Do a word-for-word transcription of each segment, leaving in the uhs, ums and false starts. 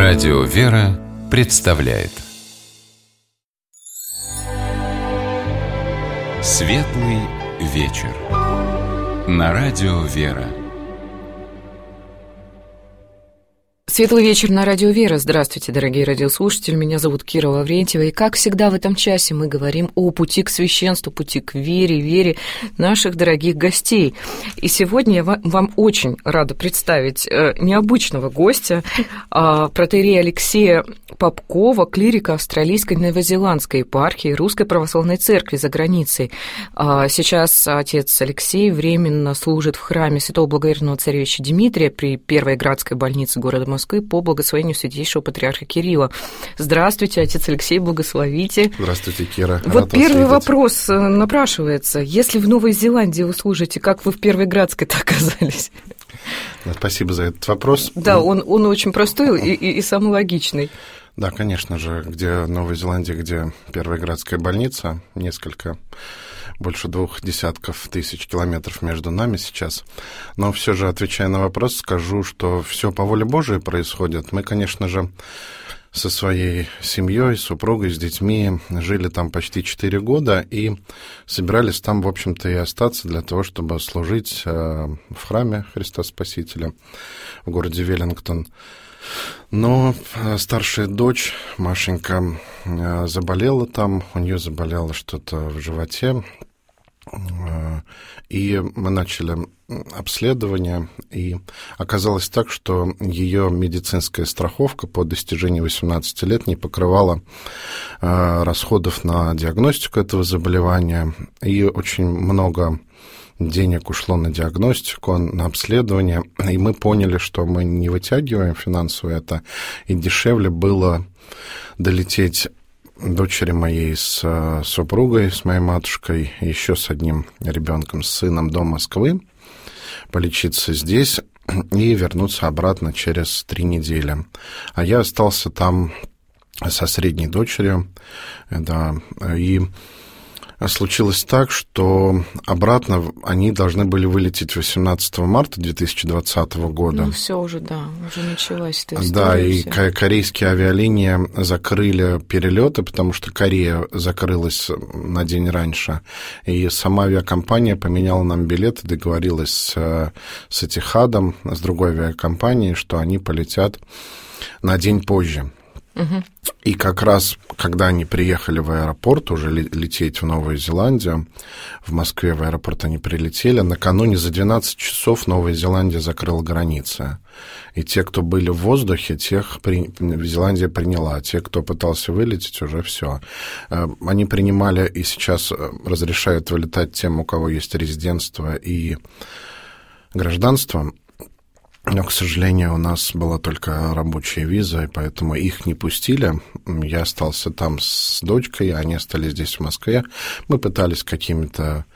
Радио «Вера» представляет Светлый вечер на Радио «Вера». Светлый вечер на Радио «Вера». Здравствуйте, дорогие радиослушатели. Меня зовут Кира Лаврентьева. И, как всегда, в этом часе мы говорим о пути к священству, пути к вере, вере наших дорогих гостей. И сегодня я вам очень рада представить необычного гостя, протоиерея Алексея Попкова, клирика австралийской новозеландской епархии Русской Православной Церкви за границей. Сейчас отец Алексей временно служит в храме Святого Благоверного Царевича Дмитрия при Первой Градской больнице города Москвы по благословению святейшего патриарха Кирилла. Здравствуйте, отец Алексей, благословите. Здравствуйте, Кира. Вот первый вопрос напрашивается. Если в Новой Зеландии вы служите, как вы в Первой Градской-то оказались? Спасибо за этот вопрос. Да, он, он очень простой и, и, и самый логичный. Да, конечно же, где Новая Зеландия, где Первая Градская больница, несколько, больше двух десятков тысяч километров между нами сейчас. Но все же, отвечая на вопрос, скажу, что все по воле Божией происходит. Мы, конечно же, со своей семьей, супругой, с детьми жили там почти четыре года и собирались там, в общем-то, и остаться для того, чтобы служить в храме Христа Спасителя в городе Веллингтон. Но старшая дочь, Машенька, заболела там, у нее заболело что-то в животе, и мы начали обследование, и оказалось так, что ее медицинская страховка по достижении восемнадцати лет не покрывала расходов на диагностику этого заболевания, и очень много денег ушло на диагностику, на обследование, и мы поняли, что мы не вытягиваем финансово это, и дешевле было долететь дочери моей с супругой, с моей матушкой, еще с одним ребенком, с сыном до Москвы, полечиться здесь и вернуться обратно через три недели. А я остался там со средней дочерью, да, и случилось так, что обратно они должны были вылететь восемнадцатого марта две тысячи двадцатого года. Ну, все уже, да, уже началась эта история. Да, и вся. Корейские авиалинии закрыли перелеты, потому что Корея закрылась на день раньше, и сама авиакомпания поменяла нам билеты, договорилась с, с Этихадом, с другой авиакомпанией, что они полетят на день позже. Угу. И как раз, когда они приехали в аэропорт, уже лететь в Новую Зеландию, в Москве в аэропорт они прилетели, накануне за двенадцать часов Новая Зеландия закрыла границы. И те, кто были в воздухе, тех при... Зеландия приняла, а те, кто пытался вылететь, уже все. Они принимали и сейчас разрешают вылетать тем, у кого есть резидентство и гражданство. Но, к сожалению, у нас была только рабочая виза, и поэтому их не пустили. Я остался там с дочкой, они остались здесь, в Москве. Мы пытались какими-то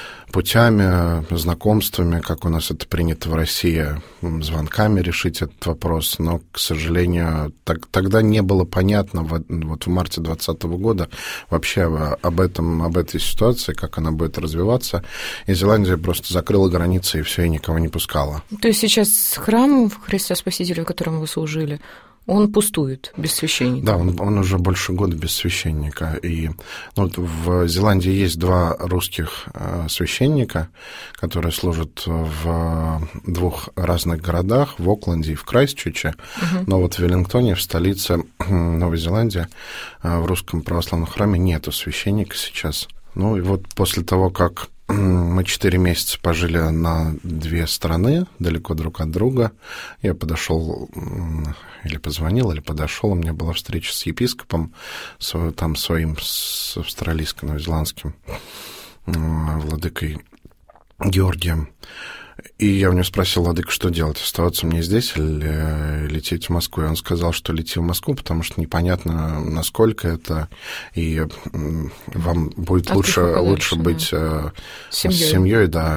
путями, знакомствами, как у нас это принято в России, звонками решить этот вопрос. Но, к сожалению, так, тогда не было понятно, вот в марте двадцатого года, вообще об этом, об этой ситуации, как она будет развиваться. И Зеландия просто закрыла границы, и все, и никого не пускала. То есть сейчас храм Христа Спасителя, в котором вы служили, он пустует, без священника? Да, он, он уже больше года без священника. И ну, в Зеландии есть два русских священника, которые служат в двух разных городах, в Окленде и в Крайстчерче. Угу. Но вот в Веллингтоне, в столице Новой Зеландии, в русском православном храме нету священника сейчас. Ну и вот после того, как мы четыре месяца пожили на две страны, далеко друг от друга, я подошел, или позвонил, или подошел, у меня была встреча с епископом, там своим, с австралийско-новозеландским владыкой Георгием. И я у него спросил: владыка, что делать, оставаться мне здесь или лететь в Москву? И он сказал, что лети в Москву, потому что непонятно, насколько это, и вам будет а лучше, лучше быть да. с семьей, да,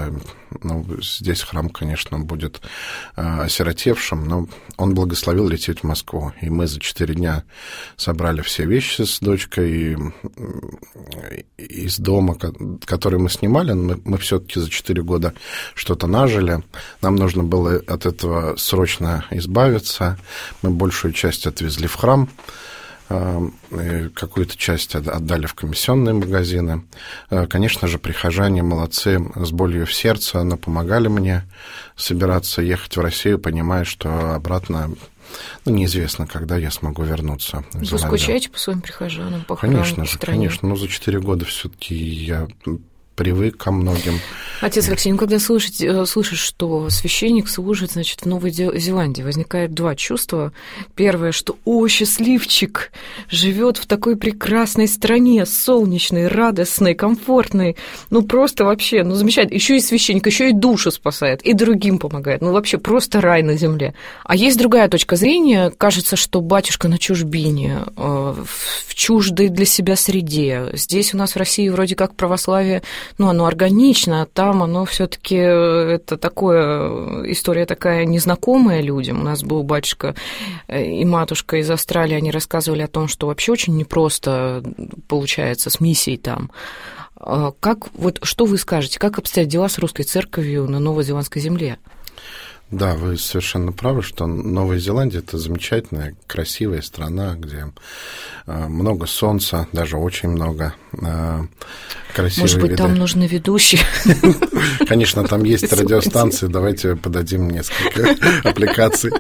Ну, здесь храм, конечно, будет осиротевшим, но он благословил лететь в Москву. И мы за четыре дня собрали все вещи с дочкой. И из дома, который мы снимали, мы, мы все-таки за четыре года что-то нажили. Нам нужно было от этого срочно избавиться. Мы большую часть отвезли в храм. Какую-то часть отдали в комиссионные магазины. Конечно же, прихожане молодцы, с болью в сердце, но помогали мне собираться ехать в Россию, понимая, что обратно, ну, неизвестно, когда я смогу вернуться в Зеландию. Вы скучаете по своим прихожанам, по храму, конечно же, стране? Конечно, но за четыре года все-таки я привык ко многим. Отец Алексей, ну, когда слышишь, слышишь, что священник служит, значит, в Новой Зеландии, возникает два чувства. Первое, что, о, счастливчик, живет в такой прекрасной стране, солнечной, радостной, комфортной, ну, просто вообще, ну, замечательно. Еще и священник, еще и душу спасает, и другим помогает. Ну, вообще, просто рай на земле. А есть другая точка зрения. Кажется, что батюшка на чужбине, в чуждой для себя среде. Здесь у нас в России вроде как православие, ну, оно органично, а там оно все-таки это такое, история такая незнакомая людям. У нас был батюшка и матушка из Австралии, они рассказывали о том, что вообще очень непросто получается с миссией там. Как, вот что вы скажете, как обстоят дела с русской церковью на новозеландской земле? Да, вы совершенно правы, что Новая Зеландия – это замечательная, красивая страна, где много солнца, даже очень много. Красивые Может быть, виды. там нужны ведущие? Конечно, там есть радиостанции, давайте подадим несколько аппликаций.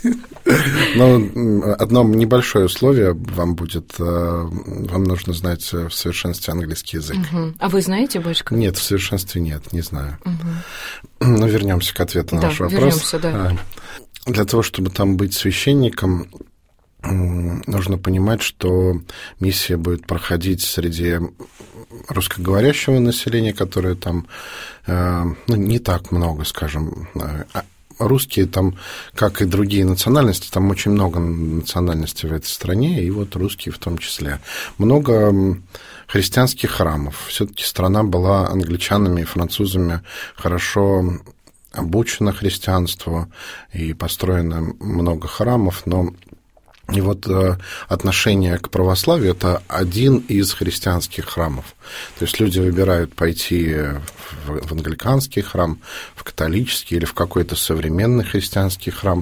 Но одно небольшое условие вам будет, вам нужно знать в совершенстве английский язык. Угу. А вы знаете, батюшка? Нет, в совершенстве нет, не знаю. Угу. Но вернемся к ответу на да, ваш вопрос. Вернемся, да. Для того, чтобы там быть священником, нужно понимать, что миссия будет проходить среди русскоговорящего населения, которое там, ну, не так много, скажем. Русские там, как и другие национальности, там очень много национальностей в этой стране, и вот русские в том числе. Много христианских храмов. Все-таки страна была англичанами и французами хорошо обучена христианству, и построено много храмов, но и вот отношение к православию – это один из христианских храмов. То есть люди выбирают пойти в англиканский храм, в католический или в какой-то современный христианский храм.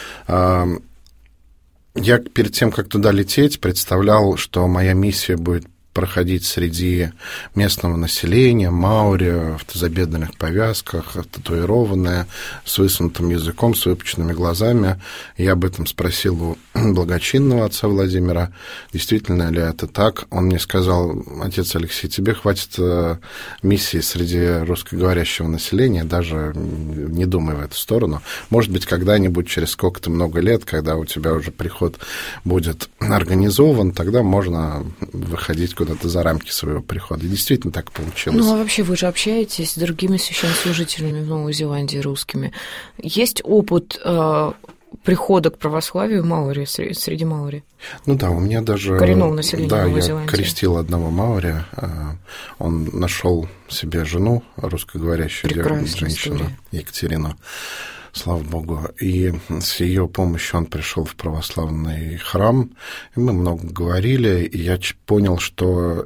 Я перед тем, как туда лететь, представлял, что моя миссия будет проходить среди местного населения, маори, в тазобедренных повязках, татуированные, с высунутым языком, с выпученными глазами. Я об этом спросил у благочинного отца Владимира, действительно ли это так. Он мне сказал: отец Алексей, тебе хватит миссии среди русскоговорящего населения, даже не думай в эту сторону. Может быть, когда-нибудь, через сколько-то много лет, когда у тебя уже приход будет организован, тогда можно выходить куда-то за рамки своего прихода. И действительно так получилось. Ну, а вообще вы же общаетесь с другими священнослужителями в Новой Зеландии, русскими. Есть опыт э, прихода к православию маори, среди маори? Ну да, у меня даже... Коренного населения да, Новой я Зеландии. Крестил одного маори. Он нашел себе жену, русскоговорящую женщину, история. Екатерину. Слава Богу. И с ее помощью он пришел в православный храм. И мы много говорили, и я понял, что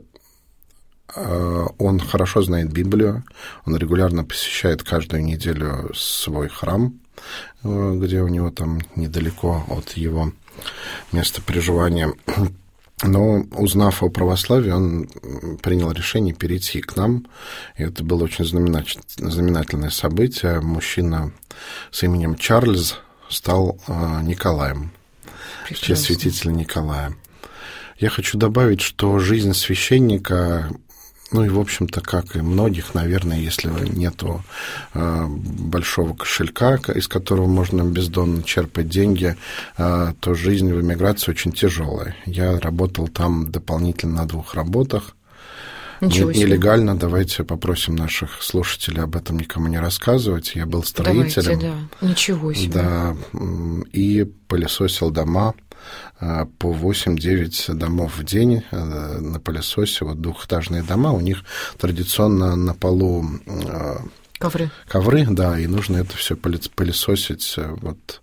он хорошо знает Библию, он регулярно посещает каждую неделю свой храм, где у него там недалеко от его места проживания. Но, узнав о православии, он принял решение перейти к нам, и это было очень знаменательное событие. Мужчина с именем Чарльз стал Николаем, в честь святителя Николая. Я хочу добавить, что жизнь священника, ну и, в общем-то, как и многих, наверное, если нету э, большого кошелька, из которого можно бездонно черпать деньги, э, то жизнь в эмиграции очень тяжелая. Я работал там дополнительно на двух работах. Нелегально. Давайте попросим наших слушателей об этом никому не рассказывать. Я был строителем. Давайте, да. Ничего себе. Да, и пылесосил дома. По восемь-девять домов в день на пылесосе, вот двухэтажные дома, у них традиционно на полу Ковры. Ковры, да, и нужно это все пылесосить. Вот.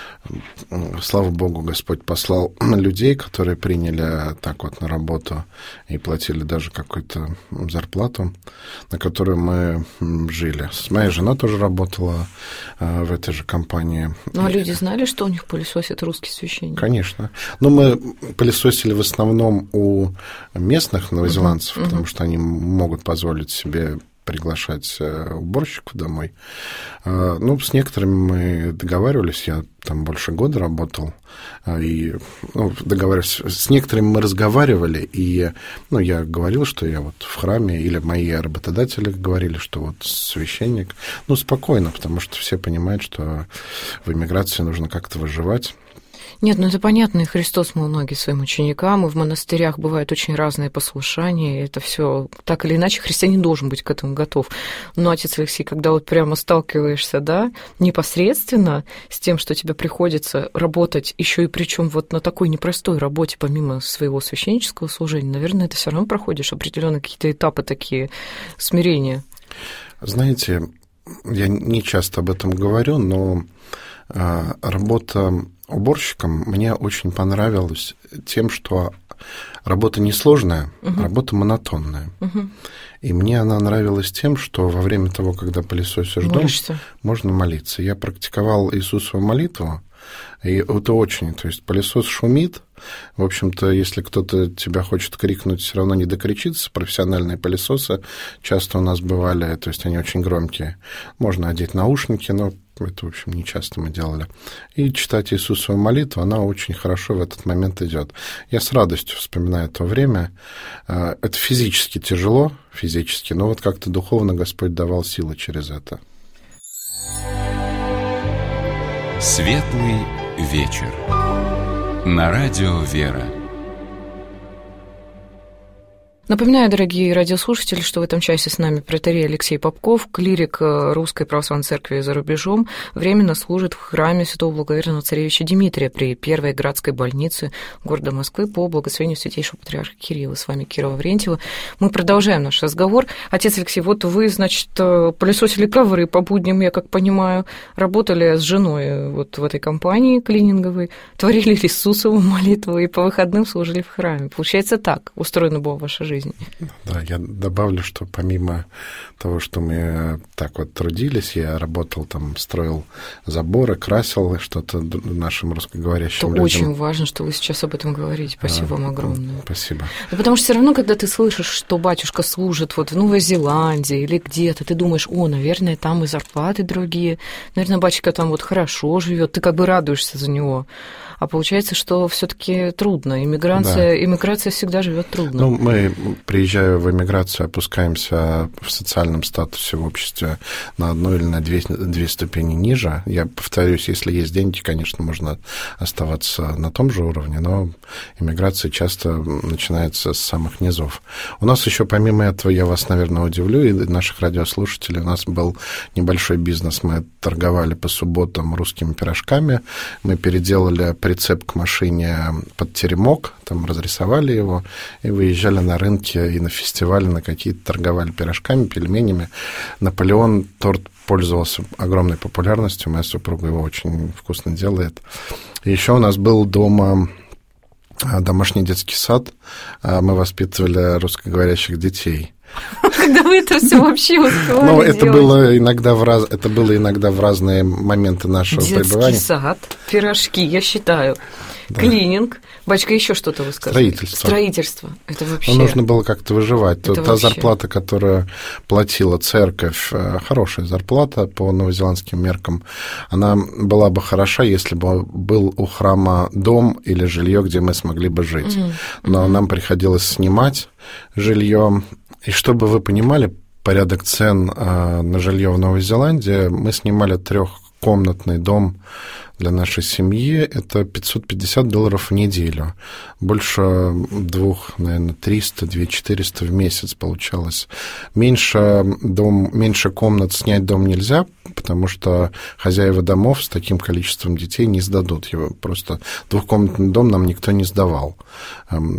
Слава Богу, Господь послал людей, которые приняли так вот на работу и платили даже какую-то зарплату, на которую мы жили. Моя жена тоже работала в этой же компании. Ну, а люди знали, что у них пылесосит русский священник? Конечно. Но мы пылесосили в основном у местных новозеландцев, uh-huh. потому что они могут позволить себе приглашать уборщиков домой. Ну, с некоторыми мы договаривались, я там больше года работал, и ну, договаривались, с некоторыми мы разговаривали, и ну, я говорил, что я вот в храме, или мои работодатели говорили, что вот священник, ну, спокойно, потому что все понимают, что в эмиграции нужно как-то выживать. Нет, ну это понятно, и Христос мыл ноги своим ученикам, и в монастырях бывают очень разные послушания, и это все так или иначе христианин должен быть к этому готов. Но, отец Алексей, когда вот прямо сталкиваешься, да, непосредственно с тем, что тебе приходится работать, еще и причем вот на такой непростой работе, помимо своего священнического служения, наверное, это все равно проходишь определенные какие-то этапы такие смирения. Знаете, я не часто об этом говорю, но работа уборщиком мне очень понравилась тем, что работа несложная, uh-huh. работа монотонная. Uh-huh. И мне она нравилась тем, что во время того, когда пылесосишь дом, можно молиться. Я практиковал Иисусову молитву, и это очень, то есть пылесос шумит. В общем-то, если кто-то тебя хочет крикнуть, все равно не докричится. Профессиональные пылесосы часто у нас бывали, то есть они очень громкие. Можно одеть наушники, но это, в общем, не часто мы делали. И читать Иисусову молитву, она очень хорошо в этот момент идет. Я с радостью вспоминаю то время. Это физически тяжело, физически, но вот как-то духовно Господь давал силы через это. Светлый вечер. На радио «Вера». Напоминаю, дорогие радиослушатели, что в этом часе с нами протоиерей Алексей Попков, клирик Русской Православной Церкви за рубежом, временно служит в храме святого благоверного царевича Дмитрия при Первой Градской больнице города Москвы по благословению святейшего патриарха Кирилла. С вами Кира Лаврентьева. Мы продолжаем наш разговор. Отец Алексей, вот вы, значит, пылесосили ковры по будням, я как понимаю, работали с женой вот в этой компании клининговой, творили Иисусову молитву и по выходным служили в храме. Получается, так устроена была ваша жизнь. Да, я добавлю, что помимо того, что мы так вот трудились, я работал там, строил заборы, красил что-то нашим русскоговорящим людям. Это очень важно, что вы сейчас об этом говорите. Спасибо а, вам огромное. Спасибо. Да, потому что все равно, когда ты слышишь, что батюшка служит вот в Новой Зеландии или где-то, ты думаешь, о, наверное, там и зарплаты другие, наверное, батюшка там вот хорошо живет, ты как бы радуешься за него. А получается, что все-таки трудно. Иммиграция, да. Иммиграция всегда живет трудно. Ну, мы, приезжая в эмиграцию, опускаемся в социальном статусе в обществе на одну или на две, две ступени ниже. Я повторюсь, если есть деньги, конечно, можно оставаться на том же уровне, но иммиграция часто начинается с самых низов. У нас еще помимо этого, я вас, наверное, удивлю, и наших радиослушателей, у нас был небольшой бизнес. Мы торговали по субботам русскими пирожками, мы переделали прицеп к машине под теремок, там разрисовали его, и выезжали на рынки и на фестивали, на какие-то торговали пирожками, пельменями. Наполеон торт пользовался огромной популярностью, моя супруга его очень вкусно делает. И еще у нас был дома домашний детский сад, мы воспитывали русскоговорящих детей. Когда вы это все вообще успевали Ну, это было иногда в раз... это было иногда в разные моменты нашего детский пребывания. Детский сад, пирожки, я считаю, да. Клининг, батюшка, еще что-то вы сказали. Строительство. Строительство. Это вообще... Ну, нужно было как-то выживать. Это Та вообще... зарплата, которую платила церковь, хорошая зарплата по новозеландским меркам, она была бы хороша, если бы был у храма дом или жилье, где мы смогли бы жить. Mm-hmm. Но mm-hmm. нам приходилось снимать жилье. И чтобы вы понимали порядок цен э, на жилье в Новой Зеландии, мы снимали трехкомнатный дом для нашей семьи. Это пятьсот пятьдесят долларов в неделю. Больше двух, наверное, триста, две четыреста в месяц получалось. Меньше, дом, меньше комнат снять дом нельзя, потому что хозяева домов с таким количеством детей не сдадут его. Просто двухкомнатный дом нам никто не сдавал. Мы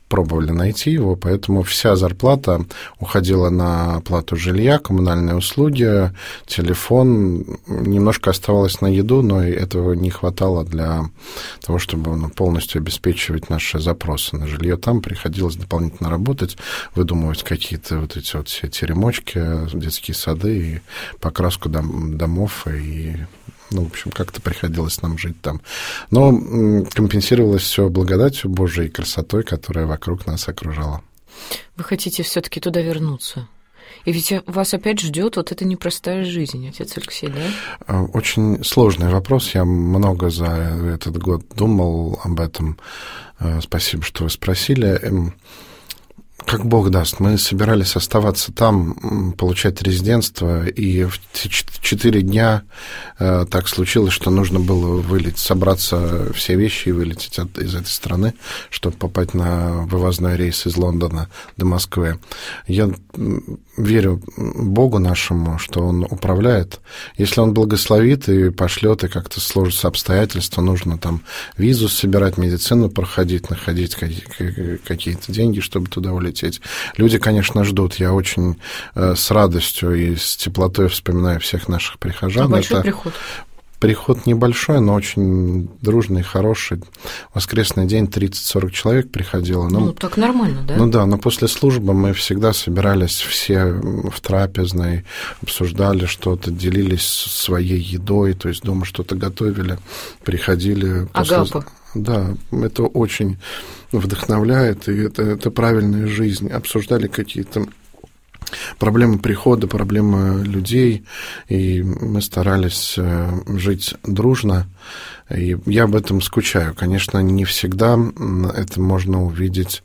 пробовали найти его, поэтому вся зарплата уходила на оплату жилья, коммунальные услуги, телефон, немножко оставалось на еду, но этого не хватало для того, чтобы ну, полностью обеспечивать наши запросы на жилье. Там приходилось дополнительно работать, выдумывать какие-то вот эти вот все теремочки, детские сады и покраску дом, домов и... Ну, в общем, как-то приходилось нам жить там. Но компенсировалось все благодатью Божией и красотой, которая вокруг нас окружала. Вы хотите все-таки туда вернуться? И ведь вас опять ждет вот эта непростая жизнь, отец Алексей, да? Очень сложный вопрос. Я много за этот год думал об этом. Спасибо, что вы спросили. Как Бог даст, мы собирались оставаться там, получать резидентство, и в четыре дня э, так случилось, что нужно было вылететь, собраться все вещи и вылететь от, из этой страны, чтобы попасть на вывозной рейс из Лондона до Москвы. Я верю Богу нашему, что Он управляет. Если Он благословит и пошлет, и как-то сложатся обстоятельства, нужно там визу собирать, медицину проходить, находить какие-то деньги, чтобы туда улететь. Люди, конечно, ждут. Я очень э, с радостью и с теплотой вспоминаю всех наших прихожан. А большой Это приход? Приход небольшой, но очень дружный, хороший. В воскресный день тридцать-сорок человек приходило. Ну, ну, так нормально, да? Ну да, но после службы мы всегда собирались все в трапезной, обсуждали что-то, делились своей едой, то есть дома что-то готовили, приходили. Агапа. После... Да, это очень вдохновляет, и это, это правильная жизнь. Обсуждали какие-то проблемы прихода, проблемы людей, и мы старались жить дружно, и я об этом скучаю. Конечно, не всегда это можно увидеть...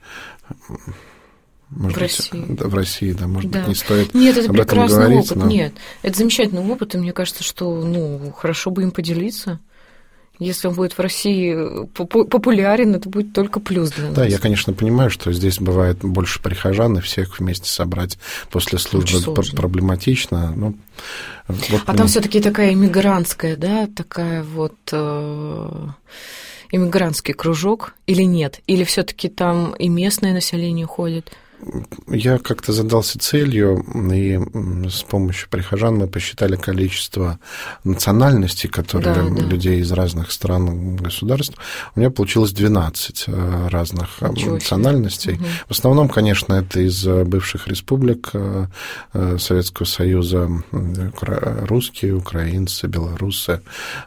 Может в быть, России. Да, в России, да, может да. быть, не стоит Нет, это об этом прекрасный говорить. опыт, но... нет, это замечательный опыт, и мне кажется, что, ну, хорошо бы им поделиться. Если он будет в России популярен, это будет только плюс для нас. Да, я, конечно, понимаю, что здесь бывает больше прихожан, и всех вместе собрать после службы проблематично. Ну, вот а мне... там все-таки такая иммигрантская, да, такая вот э, иммигрантский кружок или нет? Или все-таки там и местное население ходит? Я как-то задался целью, и с помощью прихожан мы посчитали количество национальностей, которые да, да. людей из разных стран, государств. У меня получилось двенадцать разных Ничего национальностей. Угу. В основном, конечно, это из бывших республик Советского Союза: русские, украинцы, белорусы,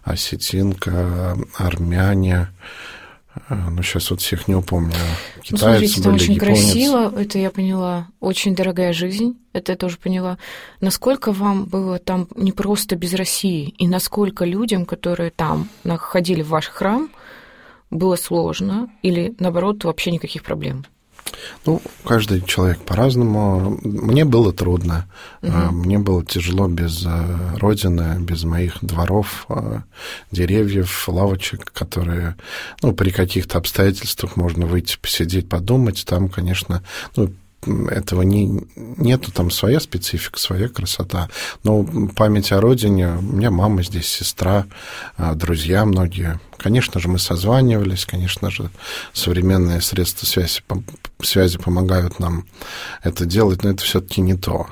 осетинка, армяне. Ну, сейчас вот всех не упомню. Китайцы, ну, смотрите, это были, очень японец. красиво, это я поняла. Очень дорогая жизнь, это я тоже поняла. Насколько вам было там не просто без России, и насколько людям, которые там ходили в ваш храм, было сложно или, наоборот, вообще никаких проблем? Ну, каждый человек по-разному. Мне было трудно. Угу. Мне было тяжело без родины, без моих дворов, деревьев, лавочек, которые, ну, при каких-то обстоятельствах можно выйти, посидеть, подумать. Там, конечно, ну, этого не, нету, там своя специфика, своя красота. Но память о родине, у меня мама здесь, сестра, друзья многие. Конечно же, мы созванивались, конечно же, современные средства связи, связи помогают нам это делать, но это все-таки не то.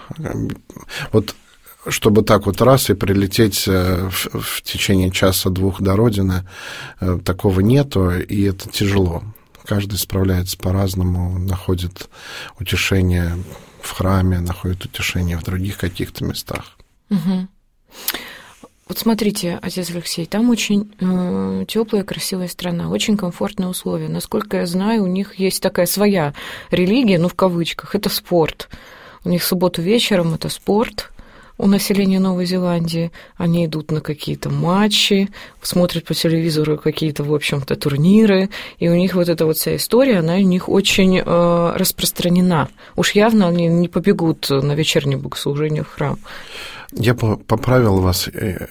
Вот чтобы так вот раз и прилететь в, в течение часа-двух до родины, такого нету, и это тяжело. Каждый справляется по-разному, находит утешение в храме, находит утешение в других каких-то местах. Угу. Вот смотрите, отец Алексей, там очень э, теплая, красивая страна, очень комфортные условия. Насколько я знаю, у них есть такая своя религия, ну, в кавычках, это спорт. У них в субботу вечером это спорт. У населения Новой Зеландии они идут на какие-то матчи, смотрят по телевизору какие-то, в общем-то, турниры, и у них вот эта вот вся история, она у них очень э, распространена. Уж явно они не побегут на вечернее богослужение в храм. Я бы поправил вас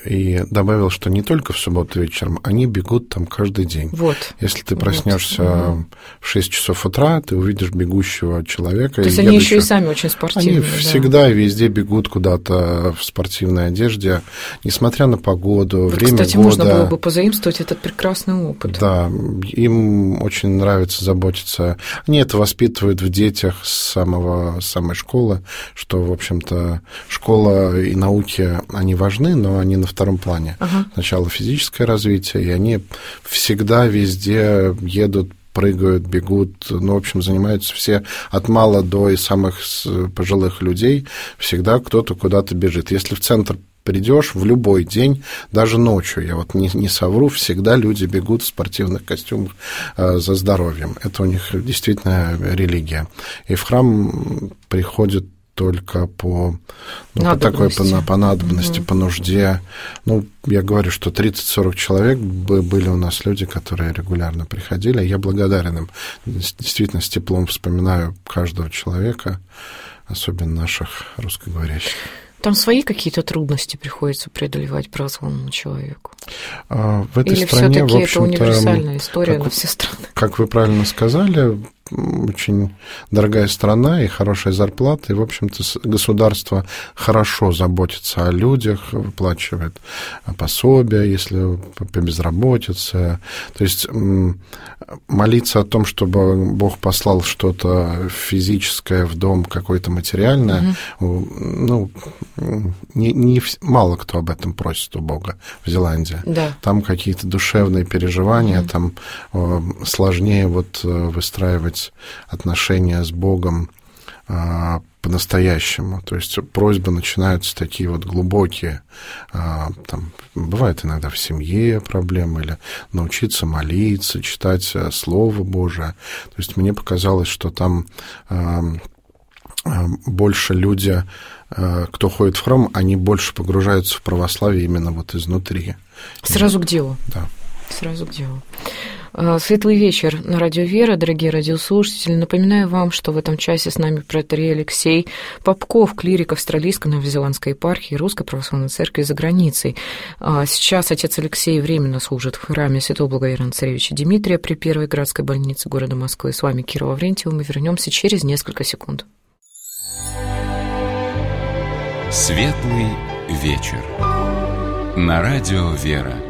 и добавил, что не только в субботу вечером, они бегут там каждый день. Вот. Если ты проснешься вот. в шесть часов утра, ты увидишь бегущего человека. То есть они еще и сами очень спортивные. Они да. всегда везде бегут куда-то в спортивной одежде, несмотря на погоду, вот, время кстати, года. Кстати, можно было бы позаимствовать этот прекрасный опыт. Да, им очень нравится заботиться. Они это воспитывают в детях с самого, с самой школы, что, в общем-то, школа и науки, они важны, но они на втором плане. Ага. Сначала физическое развитие, и они всегда везде едут, прыгают, бегут, ну, в общем, занимаются все от мала до и самых пожилых людей, всегда кто-то куда-то бежит. Если в центр придешь в любой день, даже ночью, я вот не, не совру, всегда люди бегут в спортивных костюмах э, за здоровьем. Это у них действительно религия. И в храм приходят только по, ну, по такой по, по надобности, угу. по нужде. Ну, я говорю, что тридцать-сорок человек были у нас люди, которые регулярно приходили. Я благодарен им. Действительно, с теплом вспоминаю каждого человека, особенно наших русскоговорящих. Там свои какие-то трудности приходится преодолевать православному человеку? А, в этой Или стране, всё-таки в общем-то, это универсальная история как, на все страны? Как вы правильно сказали, очень дорогая страна и хорошая зарплата, и, в общем-то, государство хорошо заботится о людях, выплачивает пособия, если по безработице. То есть молиться о том, чтобы Бог послал что-то физическое в дом, какое-то материальное, угу. ну, не, не, мало кто об этом просит у Бога в Зеландии. Да. Там какие-то душевные переживания, угу. там э, сложнее вот выстраивать отношения с Богом а, по-настоящему. То есть просьбы начинаются такие вот глубокие. А, там, бывает иногда в семье проблемы, или научиться молиться, читать Слово Божие. То есть мне показалось, что там а, а, больше люди, а, кто ходит в храм, они больше погружаются в православие именно вот изнутри. Сразу к делу. Да. Сразу к делу. Светлый вечер на Радио Вера, дорогие радиослушатели. Напоминаю вам, что в этом часе с нами протоиерей Алексей Попков, клирик Австралийской новозеландской епархии Русской Православной Церкви за границей. Сейчас отец Алексей временно служит в храме Святого Благоверного Царевича Дмитрия при Первой Градской больнице города Москвы. С вами Кира Лаврентьева. Мы вернемся через несколько секунд. Светлый вечер на Радио Вера.